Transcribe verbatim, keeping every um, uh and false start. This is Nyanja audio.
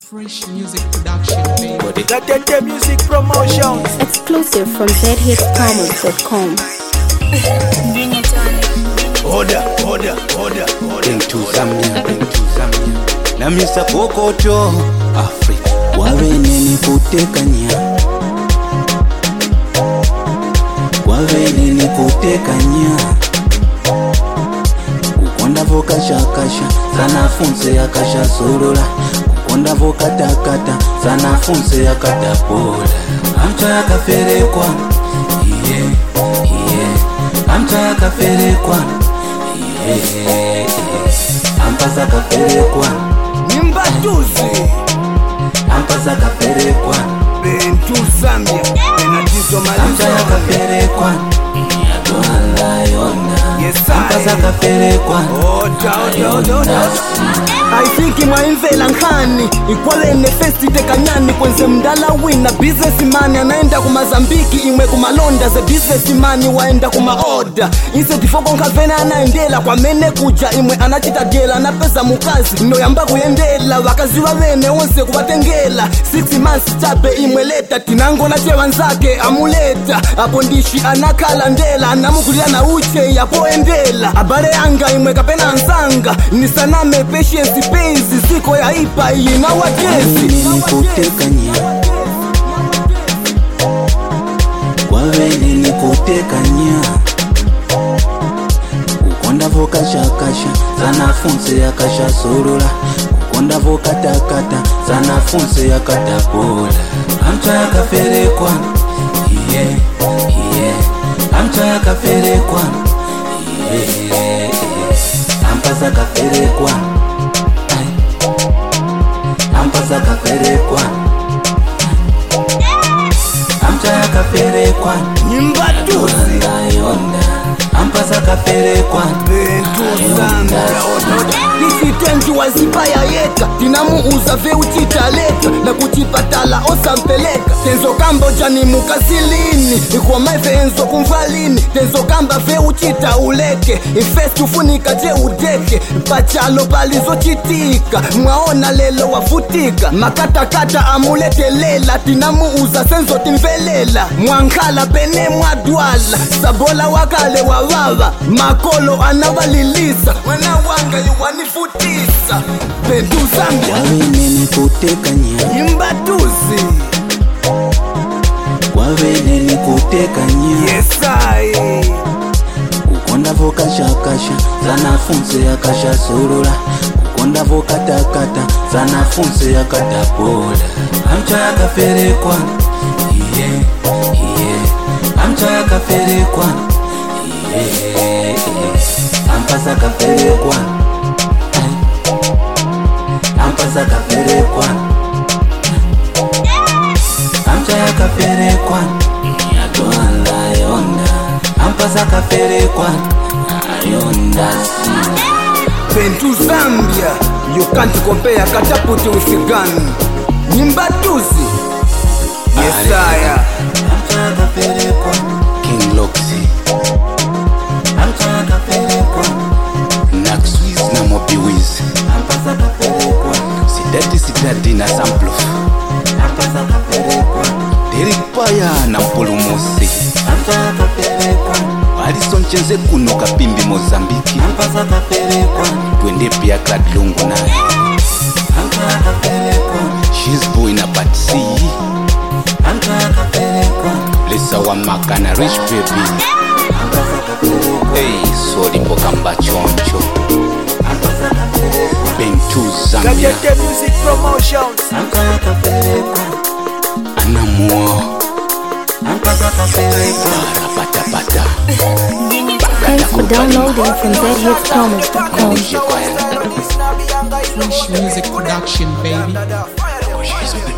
Fresh music production, baby. But they got that, that music promotion. Exclusive from z hits promos dot com. Order, order, order, order. Bring to Zambia, bring to Zambia. Na misa Pokoto, Africa. Waveneni kutekanya. Waveneni kutekanya. Kukonda voka shakasha, sana funse ya kasha surula. Kukonda voka takata, sana funse ya katapola. Amcha ya kafere kwa, yeah, yeah. Amcha ya kafere kwa, yeah, yeah. Ampasa kafere kwa, Nimbatuzi. ampasa kafere kwa, Bentu Zambia. Benatizo amcha ya malizo. kafere kwa, yadwala yona. Yes, I. Ampasa kafere kwa, Order, order, order, order. I think mwaimvela nkhani ikwale nefesti tekanyani kwenze mdala wina businessman anaenda kumazambiki imwe kumalonda ze businessman waenda kumaoda inse tifoko nkavena anaendela kwa mene kuja imwe anachita gela na pesa mukazi noyamba kuyendela wakazi wavene onse kuvatengela six months chape imwe leta tinango na chewanzake amuleta apo ndishi anakala ndela anamukulila na uche yapoendela abale anga imwe kapena ansanga nisaname patience penzi siko ya ipa ina wajezi waveneni kutekanya. Waveneni kutekanya. Kukonda voka shakasha, sana funse ya kasha surula. Kukonda voka takata, sana funse ya katapola. Amcha ya kafere kwa, yeah, yeah. Amcha ya kafere kwa, yeah, yeah. Ampasa kafere kwa, ampasa kafere kwa, amcha ya kafere kwa, Nimbatuzi. yonda. Ampasa kafere kwa, Bentu Zambia. Order, order. tisitenji wazipaya yeka tinamuuza veuchitaleka na kuchipatala osampeleka tenzo kamba ujani mukasilini ikwamaive enzo kumvalini tenzo kamba veuchita uleke ifesti ufunika je udeke pachalo palizochitika mwaona lelo wafutika makatakata amuletelela tinamuuza senzo timvelela mwankhala pene mwadwala sabola wakale wavava makolo anavalilisa mwana wanga yuwanifutisa Bentu Zambia waveneni kutekanya. imbatuzi Waveneni kutekanya. Yes, I. Kukonda voka shakasha, sana funse ya kasha surula. Kukonda voka takata, sana funse ya katapola. Amcha ya kafere kwa, yeah, yeah. Amcha ya kafere kwa, yeah, yeah. Ampasa kafere kwa, ampasa kafere kwa, amcha ya kafere kwa, yadwala yonda. Ampasa kafere kwa, yonda si. Bentu Zambia you can't compare kataputi with a gun Nimbatuzi Yes, I. Amcha ya kafere kwa, King Loxy. Amcha ya kafere kwa, Naxwiz na Mobi Wiz. Ampasa kafere kwa, Sidati Sidati na Samplof. Ampasa kafere kwa, Derek Paya na Mpulumusi. Amcha ya kafere kwa, Alison Chenze kuno kapimbi Mozambiki. Ampasa kafere kwa, Twende pia Kadlungu na Amcha ya kafere kwa, She's boy na Batsi. Amcha ya kafere kwa, Lisa wa Maka na Rich Baby. Ampasa kafere kwa, hey, sorry Mbokamba Choncho. Ampasa kafere kwa, Bentu Got Zambia. that, that music promotions. Amcha ya kafere kwa, Anamuo. Ampasa kafere kwa, Rapatapata. Thanks for downloading from z hits promos dot com. Fresh music production, baby. Fire them.